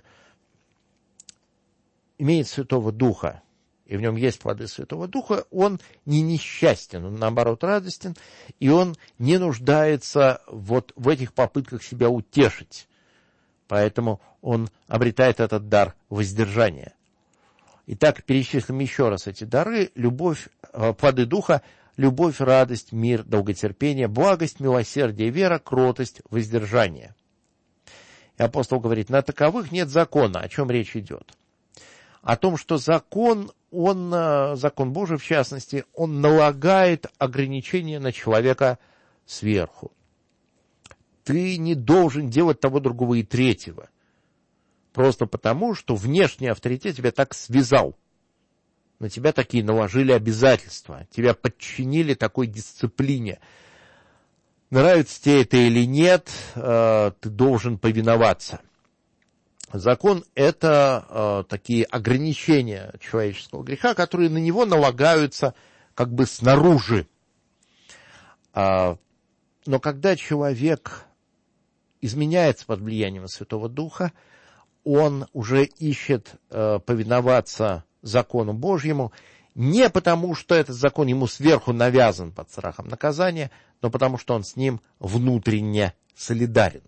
имеет Святого Духа, и в нем есть плоды Святого Духа, он не несчастен, он наоборот радостен, и он не нуждается вот в этих попытках себя утешить. Поэтому он обретает этот дар воздержания. Итак, перечислим еще раз эти дары: любовь, плоды Духа, любовь, радость, мир, долготерпение, благость, милосердие, вера, кротость, воздержание. И апостол говорит: на таковых нет закона. О чем речь идет? О том, что закон Божий в частности, он налагает ограничения на человека сверху. Ты не должен делать того, другого и третьего. Просто потому, что внешний авторитет тебя так связал. На тебя такие наложили обязательства. Тебя подчинили такой дисциплине. Нравится тебе это или нет, ты должен повиноваться. Закон — это такие ограничения человеческого греха, которые на него налагаются как бы снаружи. Но когда человек изменяется под влиянием Святого Духа, он уже ищет повиноваться закону Божьему не потому, что этот закон ему сверху навязан под страхом наказания, но потому, что он с ним внутренне солидарен.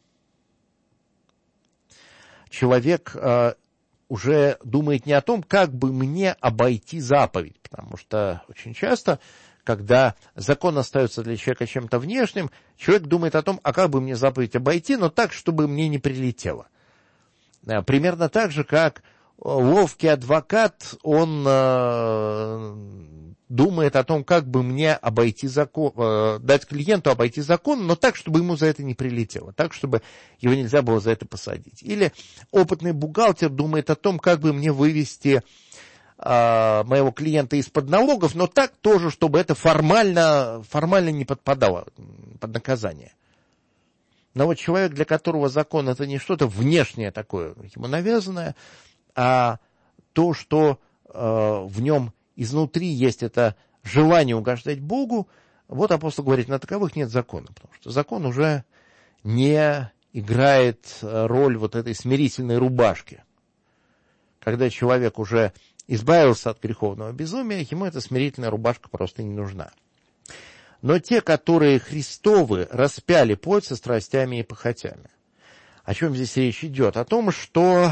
Человек уже думает не о том, как бы мне обойти заповедь, потому что очень часто, когда закон остается для человека чем-то внешним, человек думает о том, а как бы мне заповедь обойти, но так, чтобы мне не прилетело. Примерно так же, как ловкий адвокат, он думает о том, как бы мне обойти закон, дать клиенту обойти закон, но так, чтобы ему за это не прилетело, так, чтобы его нельзя было за это посадить. Или опытный бухгалтер думает о том, как бы мне вывести моего клиента из-под налогов, но так тоже, чтобы это формально не подпадало под наказание. Но вот человек, для которого закон — это не что-то внешнее такое, ему навязанное, а то, что в нем изнутри есть это желание угождать Богу, вот апостол говорит: на таковых нет закона, потому что закон уже не играет роль вот этой смирительной рубашки. Когда человек уже избавился от греховного безумия, ему эта смирительная рубашка просто не нужна. Но те, которые Христовы, распяли плоть со страстями и похотями. О чем здесь речь идет? О том, что,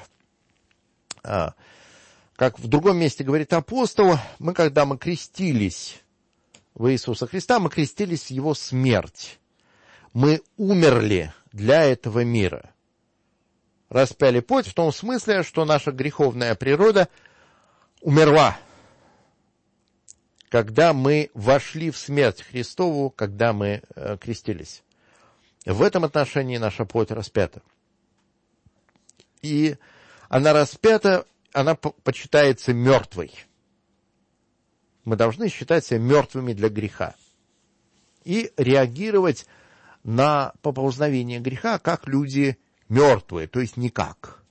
как в другом месте говорит апостол, когда мы крестились в Иисуса Христа, мы крестились в Его смерть. Мы умерли для этого мира. Распяли плоть в том смысле, что наша греховная природа умерла, когда мы вошли в смерть Христову, когда мы крестились. В этом отношении наша плоть распята. И она распята, она почитается мертвой. Мы должны считать себя мертвыми для греха. И реагировать на поползновение греха как люди мертвые, то есть никак.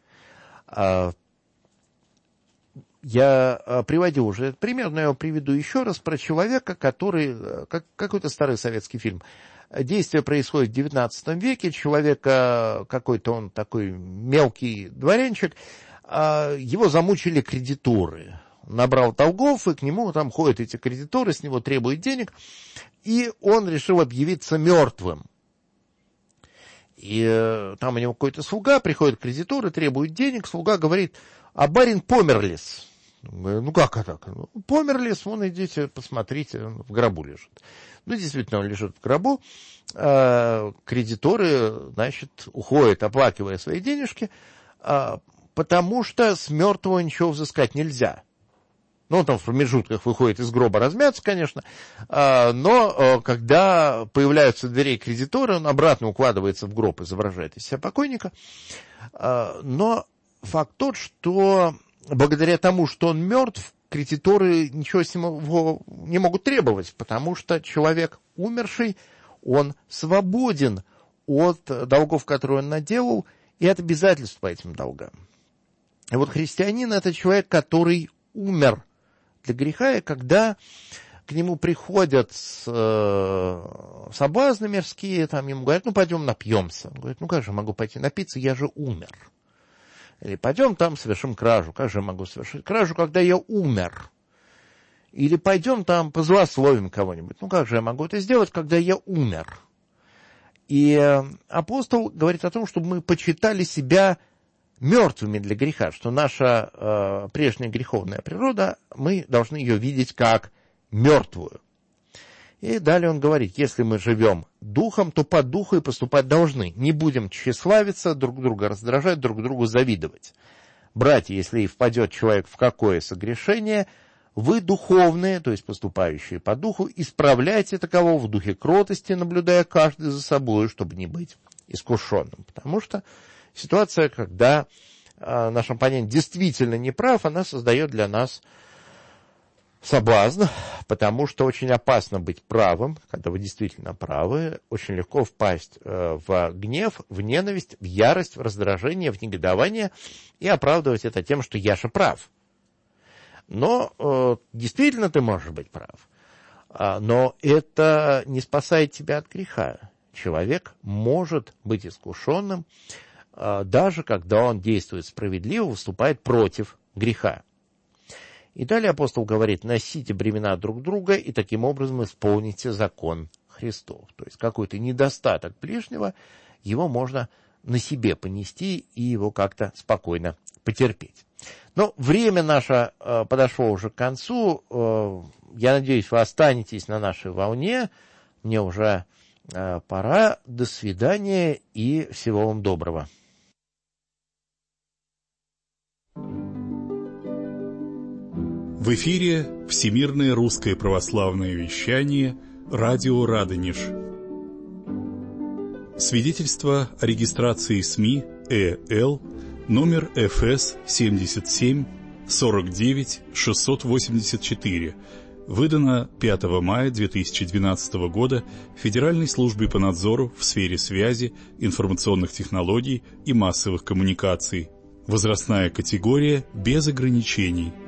Я приводил уже этот пример, но я его приведу еще раз, про человека, который, какой-то старый советский фильм. Действие происходит в XIX веке, человека, какой-то он такой мелкий дворянчик, его замучили кредиторы. Он набрал долгов, и к нему там ходят эти кредиторы, с него требуют денег, и он решил объявиться мертвым. И там у него какой-то слуга, приходит кредиторы, требует денег, слуга говорит: а барин померлис. Ну, как это так? Ну, померлис, вон идите, посмотрите, он в гробу лежит. Ну, действительно, он лежит в гробу. Кредиторы, значит, уходят, оплакивая свои денежки, потому что с мертвого ничего взыскать нельзя. Ну, он там в промежутках выходит из гроба размяться, конечно, но когда появляются в дверей кредиторы, он обратно укладывается в гроб, изображает из себя покойника. Но факт тот, что благодаря тому, что он мертв, кредиторы ничего с него не могут требовать, потому что человек умерший, он свободен от долгов, которые он наделал, и от обязательств по этим долгам. И вот христианин – это человек, который умер для греха, и когда к нему приходят соблазны мирские, там ему говорят, пойдем напьемся. Он говорит, как же могу пойти напиться, я же умер. Или пойдем там совершим кражу. Как же я могу совершить кражу, когда я умер? Или пойдем там позлословим кого-нибудь. Как же я могу это сделать, когда я умер? И апостол говорит о том, чтобы мы почитали себя мертвыми для греха, что наша прежняя греховная природа, мы должны ее видеть как мертвую. И далее он говорит, если мы живем духом, то по духу и поступать должны. Не будем тщеславиться, друг друга раздражать, друг другу завидовать. Братья, если и впадет человек в какое согрешение, вы духовные, то есть поступающие по духу, исправляйте такового в духе кротости, наблюдая каждый за собой, чтобы не быть искушенным. Потому что ситуация, когда наш оппонент действительно не прав, она создает для нас соблазн, потому что очень опасно быть правым, когда вы действительно правы, очень легко впасть в гнев, в ненависть, в ярость, в раздражение, в негодование и оправдывать это тем, что я же прав. Но действительно ты можешь быть прав, но это не спасает тебя от греха. Человек может быть искушенным, даже когда он действует справедливо, выступает против греха. И далее апостол говорит, носите бремена друг друга и таким образом исполните закон Христов. То есть какой-то недостаток ближнего, его можно на себе понести и его как-то спокойно потерпеть. Но время наше подошло уже к концу. Я надеюсь, вы останетесь на нашей волне. Мне уже пора. До свидания и всего вам доброго. В эфире Всемирное русское православное вещание «Радио Радонеж». Свидетельство о регистрации СМИ ЭЛ номер ФС 77 49 684, выдано 5 мая 2012 года Федеральной службой по надзору в сфере связи, информационных технологий и массовых коммуникаций. Возрастная категория без ограничений.